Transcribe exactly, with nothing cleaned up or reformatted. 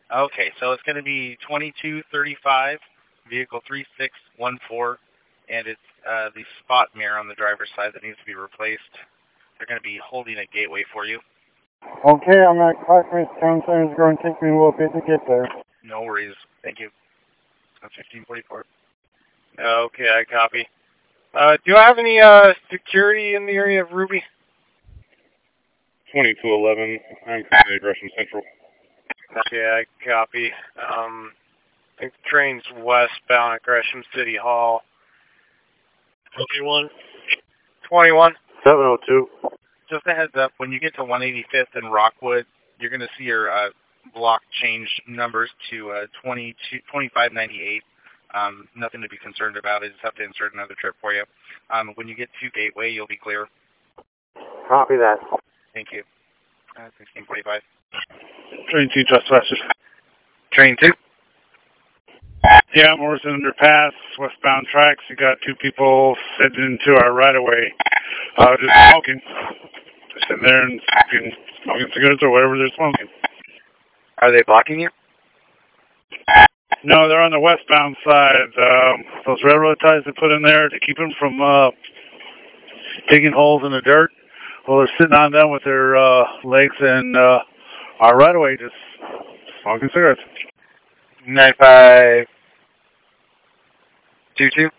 Okay, so it's going to be twenty-two thirty-five, vehicle three six one four, and it's uh, the spot mirror on the driver's side that needs to be replaced. They're going to be holding a gateway for you. Okay, I'm at Clark Town Center. It's going to take me a little bit to get there. No worries. Thank you. fifteen forty-four. Okay, I copy. Uh, do I have any uh, security in the area of Ruby? twenty-two eleven, I'm from Gresham Central. Okay, I copy. Um, I think the train's westbound at Gresham City Hall. twenty-one. twenty-one. seven oh two. Just a heads up, when you get to one eighty-fifth and Rockwood, you're going to see your uh, block change numbers to uh, twenty-two, twenty-five ninety-eight. Um, nothing to be concerned about. I just have to insert another trip for you. Um, when you get to Gateway, you'll be clear. Copy that. Thank you. Uh, sixteen forty-five. Train two, just west. Train two. Yeah, Morrison Underpass, westbound tracks. You got two people sitting into our right-of-way, uh, just smoking. Just sitting there and smoking, smoking cigarettes or whatever they're smoking. Are they blocking you? No, they're on the westbound side. Um, those railroad ties they put in there to keep them from uh, digging holes in the dirt. Well, they're sitting on them with their uh, legs and uh, our right-of-way just smoking cigarettes. nine five two two.